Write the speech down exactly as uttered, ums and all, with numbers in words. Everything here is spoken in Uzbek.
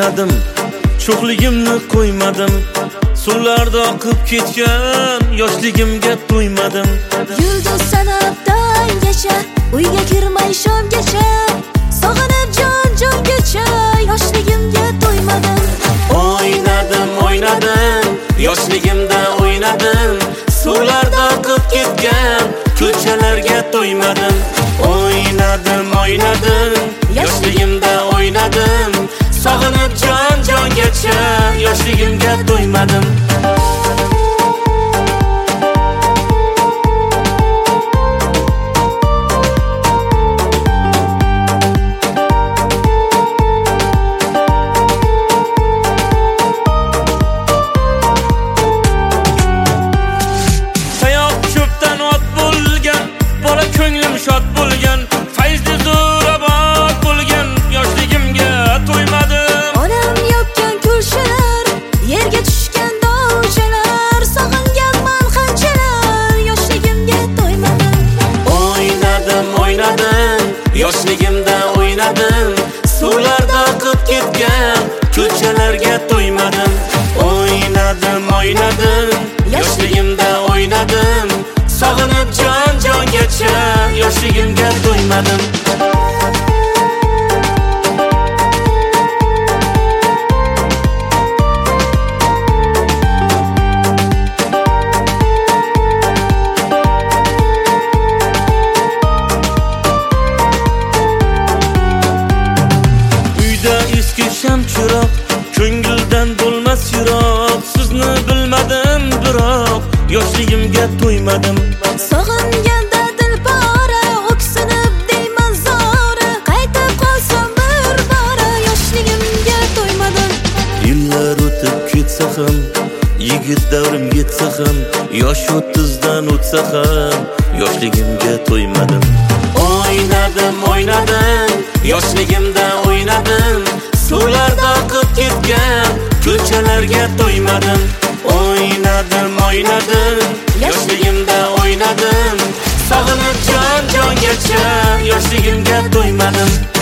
o'ynadim, sho'xligimni qo'ymadim. Suvlarda oqib ketgan yoshligimga to'ymadim. Yulduz sanabdan gacha, uyga kirmay shomgacha, sog'inib jon jongacha, yoshligimga to'ymadim. O'ynadim, o'ynadim, yoshligimda o'ynadim. Suvlarda oqib ketgan ko'chalarga to'ymadim. O'ynadim, o'ynadim, yoshligimda o'ynadim. Sog'inib jon jongacha, yoshligimga to'ymadim. Shod bo'lgan, fayzli zo'rabot bo'lgan, yoshligimga to'ymadim. Onam yopgan kulshalar, yerga tushgan dovchalar, sog'inganman qanchalar, yoshligimga to'ymadim. O'ynadim, o'ynadim, yoshligimda o'ynadim. Suvlarda oqib ketgan ko'chalarga to'ymadim. O'ynadim, o'ynadim, yoshligimda o'ynadim. Sog'inib jon jongacha, yoshligimga to'ymadim. Uyda eski shamchiroq, ko'ngildan bo'lmas yiroq. Sizni bilmadim biroq, yoshligimga to'ymadim. Sog'inganda dilbora, o'ksinib deyman zora, qaytib qolsam bir bora, yoshligimga to'ymadim. Yillar o'tib ketsa ham, yigit davrim yetsa ham, yosh o'ttizdan o'tsa ham, yoshligimga to'ymadim. O'ynadim, o'ynadim, yoshligimda o'ynadim. Suvlarda oqib ketgan ko'chalarga to'ymadim. O'ynadim, o'ynadim, yoshligimda o'ynadim. Sog'inib jon jongacha, yoshligimga to'ymadim.